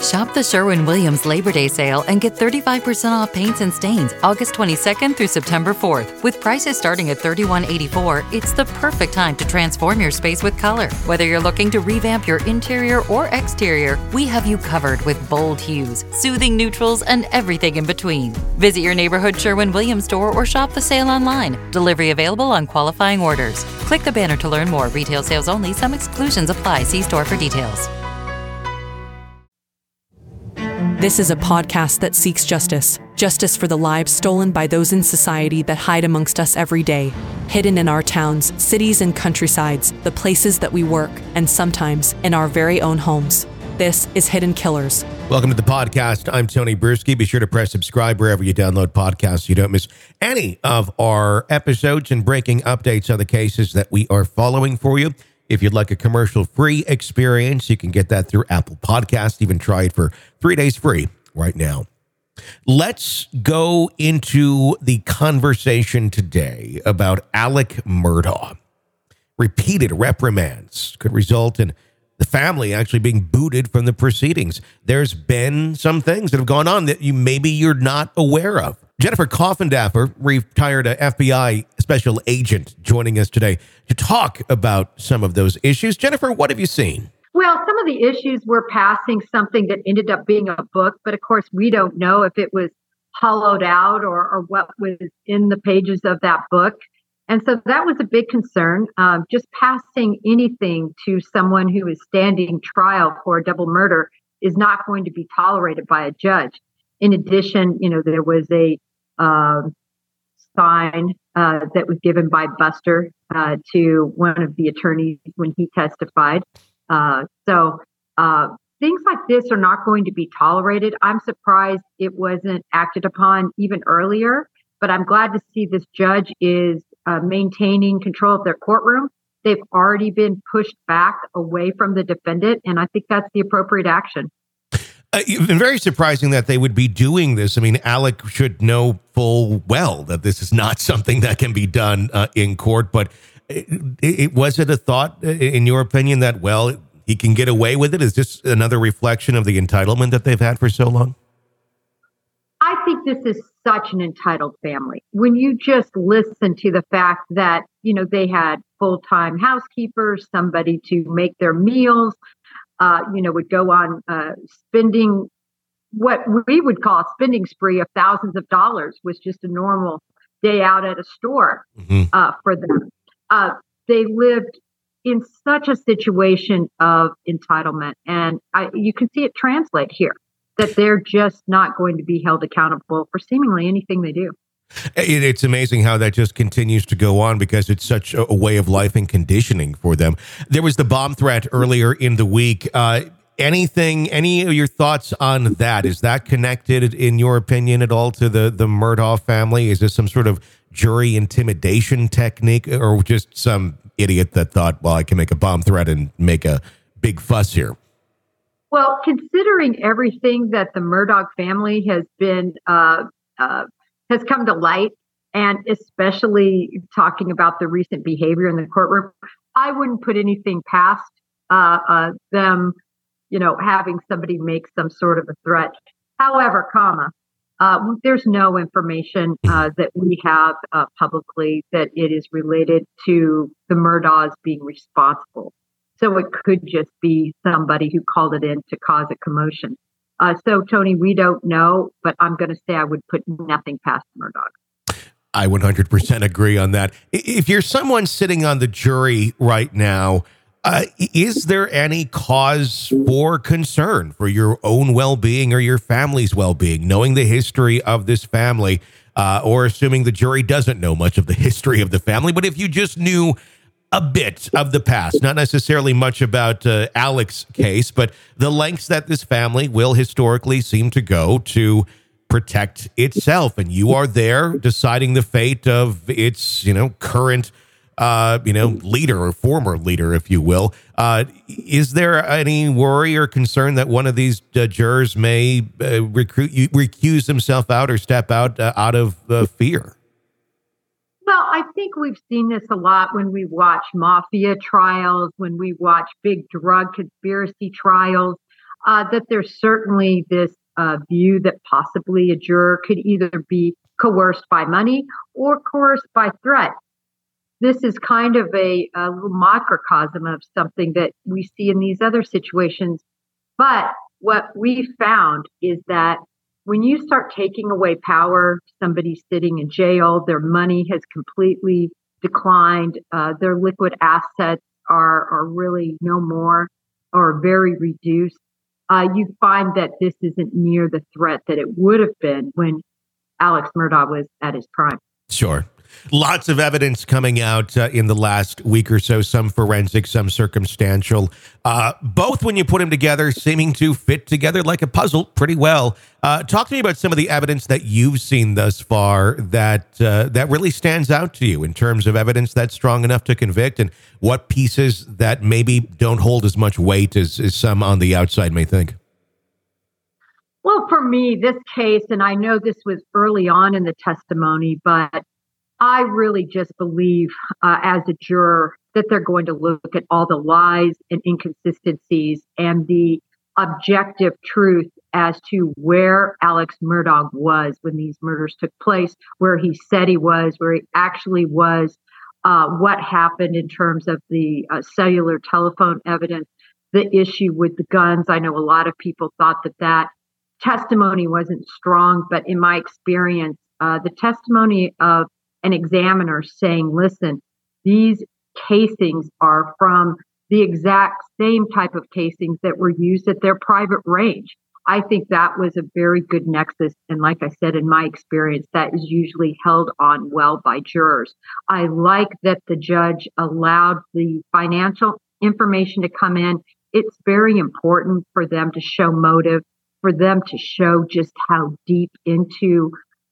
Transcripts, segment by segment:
Shop the Sherwin-Williams Labor Day sale and get 35% off paints and stains August 22nd through September 4th. With prices starting at $31.84, it's the perfect time to transform your space with color. Whether you're looking to revamp your interior or exterior, we have you covered with bold hues, soothing neutrals, and everything in between. Visit your neighborhood Sherwin-Williams store or shop the sale online. Delivery available on qualifying orders. Click the banner to learn more. Retail sales only. Some exclusions apply. See store for details. This is a podcast that seeks justice. Justice for the lives stolen by those in society that hide amongst us every day. Hidden in our towns, cities, and countrysides, the places that we work, and sometimes in our very own homes. This is Hidden Killers. Welcome to the podcast. I'm Tony Bruschi. Be sure to press subscribe wherever you download podcasts so you don't miss any of our episodes and breaking updates on the cases that we are following for you. If you'd like a commercial-free experience, you can get that through Apple Podcasts. Even try it for 3 days free right now. Let's go into the conversation today about Alec Murdaugh. Repeated reprimands could result in the family actually being booted from the proceedings. There's been some things that have gone on that you're not aware of. Jennifer Coffindaffer, retired FBI special agent, joining us today to talk about some of those issues. Jennifer, what have you seen? Well, some of the issues were passing something that ended up being a book, but of course we don't know if it was hollowed out or what was in the pages of that book. And so that was a big concern. Just passing anything to someone who is standing trial for a double murder is not going to be tolerated by a judge. In addition, there was a sign that was given by Buster to one of the attorneys when he testified. So things like this are not going to be tolerated. I'm surprised it wasn't acted upon even earlier, but I'm glad to see this judge is maintaining control of their courtroom. They've already been pushed back away from the defendant, and I think that's the appropriate action. It's been very surprising that they would be doing this. I mean, Alec should know full well that this is not something that can be done in court, but was it a thought, in your opinion, that, well, he can get away with it? Is this another reflection of the entitlement that they've had for so long? I think this is such an entitled family. When you just listen to the fact that, they had full-time housekeepers, somebody to make their meals, would go on spending what we would call a spending spree of thousands of dollars, was just a normal day out at a store for them. They lived in such a situation of entitlement, and you can see it translate here, that they're just not going to be held accountable for seemingly anything they do. It's amazing how that just continues to go on because it's such a way of life and conditioning for them. There was the bomb threat earlier in the week. Any of your thoughts on that? Is that connected, in your opinion, at all to the Murdaugh family? Is this some sort of jury intimidation technique, or just some idiot that thought, well, I can make a bomb threat and make a big fuss here? Well, considering everything that the Murdaugh family has been has come to light, and especially talking about the recent behavior in the courtroom, I wouldn't put anything past them, having somebody make some sort of a threat. However, there's no information that we have publicly that it is related to the Murdaughs being responsible. So it could just be somebody who called it in to cause a commotion. So, Tony, we don't know, but I'm going to say I would put nothing past Murdaugh. I 100% agree on that. If you're someone sitting on the jury right now, is there any cause for concern for your own well-being or your family's well-being, knowing the history of this family, or assuming the jury doesn't know much of the history of the family? But if you just knew a bit of the past, not necessarily much about Alec's case, but the lengths that this family will historically seem to go to protect itself, and you are there deciding the fate of its, current, leader or former leader, if you will. Is there any worry or concern that one of these jurors may recuse himself out or step out of fear? Well, I think we've seen this a lot when we watch mafia trials, when we watch big drug conspiracy trials. that there's certainly this view that possibly a juror could either be coerced by money or coerced by threat. This is kind of a little microcosm of something that we see in these other situations. But what we found is that when you start taking away power, somebody's sitting in jail, their money has completely declined, their liquid assets are really no more or very reduced. You find that this isn't near the threat that it would have been when Alex Murdaugh was at his prime. Sure. Lots of evidence coming out in the last week or so, some forensic, some circumstantial, both when you put them together, seeming to fit together like a puzzle pretty well. Talk to me about some of the evidence that you've seen thus far that really stands out to you in terms of evidence that's strong enough to convict, and what pieces that maybe don't hold as much weight as some on the outside may think. Well, for me, this case, and I know this was early on in the testimony, but I really just believe as a juror that they're going to look at all the lies and inconsistencies and the objective truth as to where Alex Murdaugh was when these murders took place, where he said he was, where he actually was, what happened in terms of the cellular telephone evidence, the issue with the guns. I know a lot of people thought that testimony wasn't strong, but in my experience, the testimony of an examiner saying, listen, these casings are from the exact same type of casings that were used at their private range. I think that was a very good nexus. And like I said, in my experience, that is usually held on well by jurors. I like that the judge allowed the financial information to come in. It's very important for them to show motive, for them to show just how deep into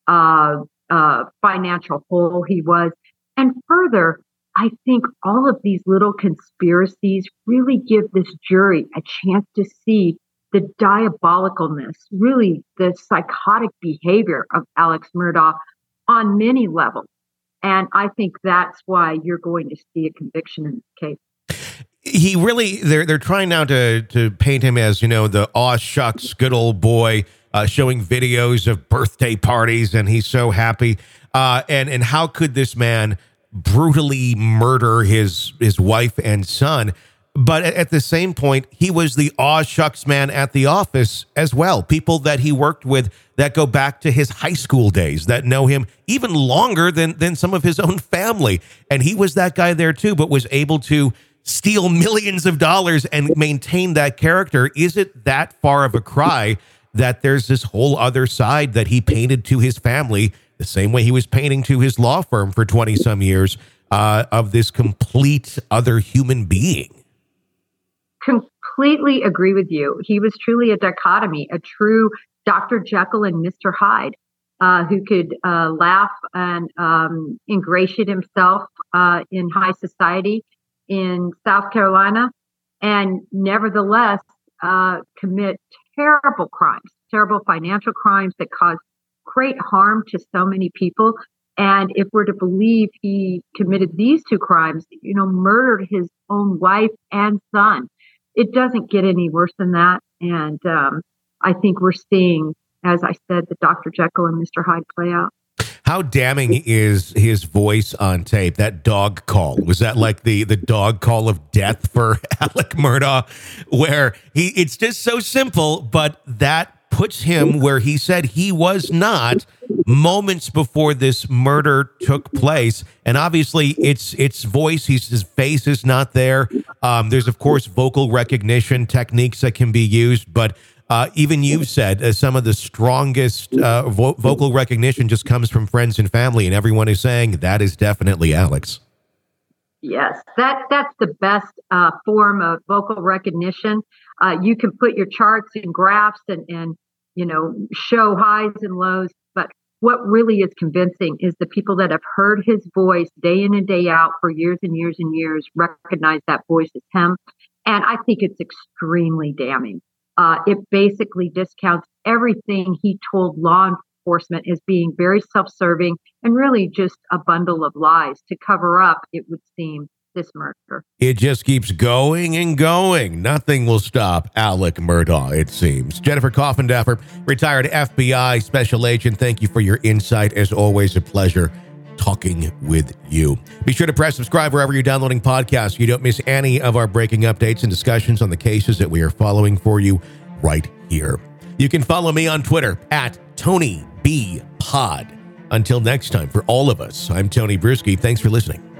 financial hole he was. And further, I think all of these little conspiracies really give this jury a chance to see the diabolicalness, really the psychotic behavior of Alex Murdaugh on many levels. And I think that's why you're going to see a conviction in this case. He really, they're trying now to paint him as, the aw shucks, good old boy, showing videos of birthday parties, and he's so happy. And how could this man brutally murder his wife and son? But at the same point, he was the aw shucks man at the office as well. People that he worked with that go back to his high school days, that know him even longer than some of his own family. And he was that guy there too, but was able to steal millions of dollars and maintain that character. Is it that far of a cry that there's this whole other side that he painted to his family, the same way he was painting to his law firm for 20 some years, of this complete other human being? Completely agree with you. He was truly a dichotomy, a true Dr. Jekyll and Mr. Hyde, who could laugh and ingratiate himself in high society in South Carolina, and nevertheless commit terrible crimes, terrible financial crimes that cause great harm to so many people. And if we're to believe he committed these two crimes, murdered his own wife and son, it doesn't get any worse than that. And I think we're seeing, as I said, the Dr. Jekyll and Mr. Hyde play out. How damning is his voice on tape? That dog call, was that like the dog call of death for Alec Murdaugh, where it's just so simple, but that puts him where he said he was not moments before this murder took place. And obviously it's voice, his face is not there. There's of course vocal recognition techniques that can be used, but even you said some of the strongest vocal recognition just comes from friends and family, and everyone is saying that is definitely Alex. Yes, that's the best form of vocal recognition. You can put your charts and graphs and show highs and lows, but what really is convincing is the people that have heard his voice day in and day out for years and years and years recognize that voice as him. And I think it's extremely damning. It basically discounts everything he told law enforcement as being very self-serving and really just a bundle of lies to cover up, it would seem, this murder. It just keeps going and going. Nothing will stop Alec Murdaugh, it seems. Jennifer Coffindaffer, retired FBI special agent, thank you for your insight. As always, a pleasure talking with you. Be sure to press subscribe wherever you're downloading podcasts so you don't miss any of our breaking updates and discussions on the cases that we are following for you right here. You can follow me on Twitter at TonyBPod. Until next time, for all of us, I'm Tony Brueski. Thanks for listening.